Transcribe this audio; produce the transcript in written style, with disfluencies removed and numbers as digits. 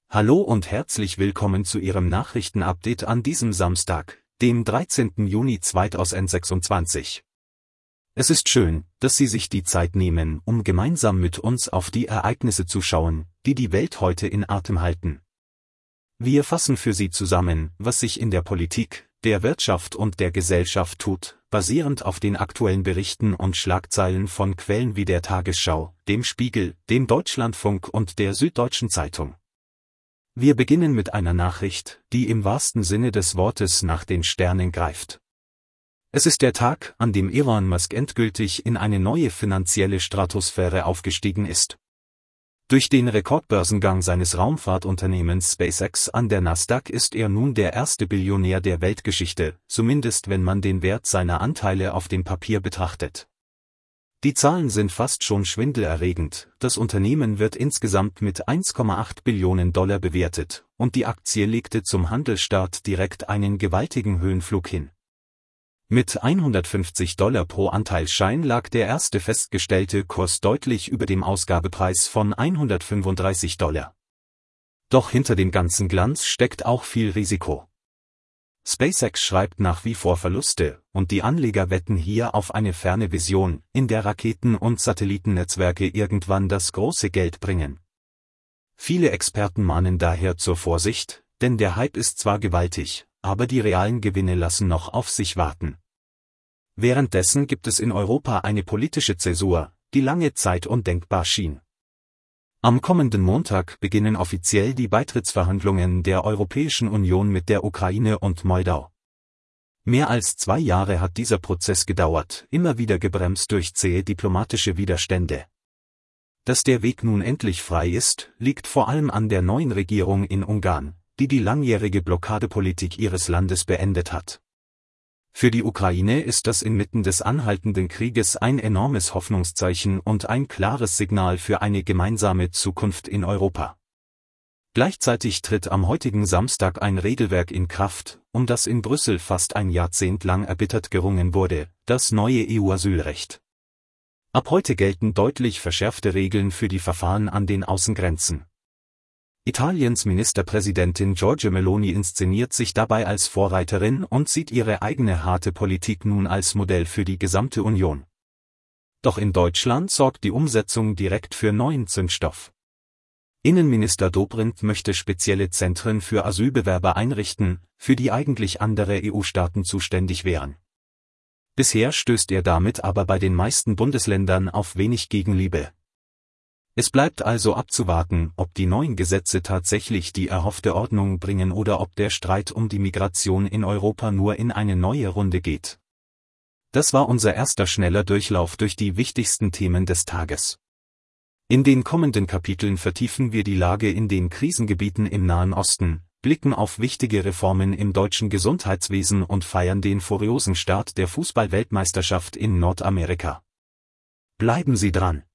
Hallo und herzlich willkommen zu Ihrem Nachrichtenupdate an diesem Samstag, dem 13. Juni 2026. Es ist schön, dass Sie sich die Zeit nehmen, um gemeinsam mit uns auf die Ereignisse zu schauen, die die Welt heute in Atem halten. Wir fassen für Sie zusammen, was sich in der Politik, der Wirtschaft und der Gesellschaft tut, basierend auf den aktuellen Berichten und Schlagzeilen von Quellen wie der Tagesschau, dem Spiegel, dem Deutschlandfunk und der Süddeutschen Zeitung. Wir beginnen mit einer Nachricht, die im wahrsten Sinne des Wortes nach den Sternen greift. Es ist der Tag, an dem Elon Musk endgültig in eine neue finanzielle Stratosphäre aufgestiegen ist. Durch den Rekordbörsengang seines Raumfahrtunternehmens SpaceX an der Nasdaq ist er nun der erste Billionär der Weltgeschichte, zumindest wenn man den Wert seiner Anteile auf dem Papier betrachtet. Die Zahlen sind fast schon schwindelerregend, das Unternehmen wird insgesamt mit 1,8 Billionen Dollar bewertet, und die Aktie legte zum Handelsstart direkt einen gewaltigen Höhenflug hin. Mit $150 pro Anteilsschein lag der erste festgestellte Kurs deutlich über dem Ausgabepreis von $135. Doch hinter dem ganzen Glanz steckt auch viel Risiko. SpaceX schreibt nach wie vor Verluste, und die Anleger wetten hier auf eine ferne Vision, in der Raketen- und Satellitennetzwerke irgendwann das große Geld bringen. Viele Experten mahnen daher zur Vorsicht, denn der Hype ist zwar gewaltig, aber die realen Gewinne lassen noch auf sich warten. Währenddessen gibt es in Europa eine politische Zäsur, die lange Zeit undenkbar schien. Am kommenden Montag beginnen offiziell die Beitrittsverhandlungen der Europäischen Union mit der Ukraine und Moldau. Mehr als 2 Jahre hat dieser Prozess gedauert, immer wieder gebremst durch zähe diplomatische Widerstände. Dass der Weg nun endlich frei ist, liegt vor allem an der neuen Regierung in Ungarn, die die langjährige Blockadepolitik ihres Landes beendet hat. Für die Ukraine ist das inmitten des anhaltenden Krieges ein enormes Hoffnungszeichen und ein klares Signal für eine gemeinsame Zukunft in Europa. Gleichzeitig tritt am heutigen Samstag ein Regelwerk in Kraft, um das in Brüssel fast ein Jahrzehnt lang erbittert gerungen wurde, das neue EU-Asylrecht. Ab heute gelten deutlich verschärfte Regeln für die Verfahren an den Außengrenzen. Italiens Ministerpräsidentin Giorgia Meloni inszeniert sich dabei als Vorreiterin und sieht ihre eigene harte Politik nun als Modell für die gesamte Union. Doch in Deutschland sorgt die Umsetzung direkt für neuen Zündstoff. Innenminister Dobrindt möchte spezielle Zentren für Asylbewerber einrichten, für die eigentlich andere EU-Staaten zuständig wären. Bisher stößt er damit aber bei den meisten Bundesländern auf wenig Gegenliebe. Es bleibt also abzuwarten, ob die neuen Gesetze tatsächlich die erhoffte Ordnung bringen oder ob der Streit um die Migration in Europa nur in eine neue Runde geht. Das war unser erster schneller Durchlauf durch die wichtigsten Themen des Tages. In den kommenden Kapiteln vertiefen wir die Lage in den Krisengebieten im Nahen Osten, blicken auf wichtige Reformen im deutschen Gesundheitswesen und feiern den furiosen Start der Fußball-Weltmeisterschaft in Nordamerika. Bleiben Sie dran!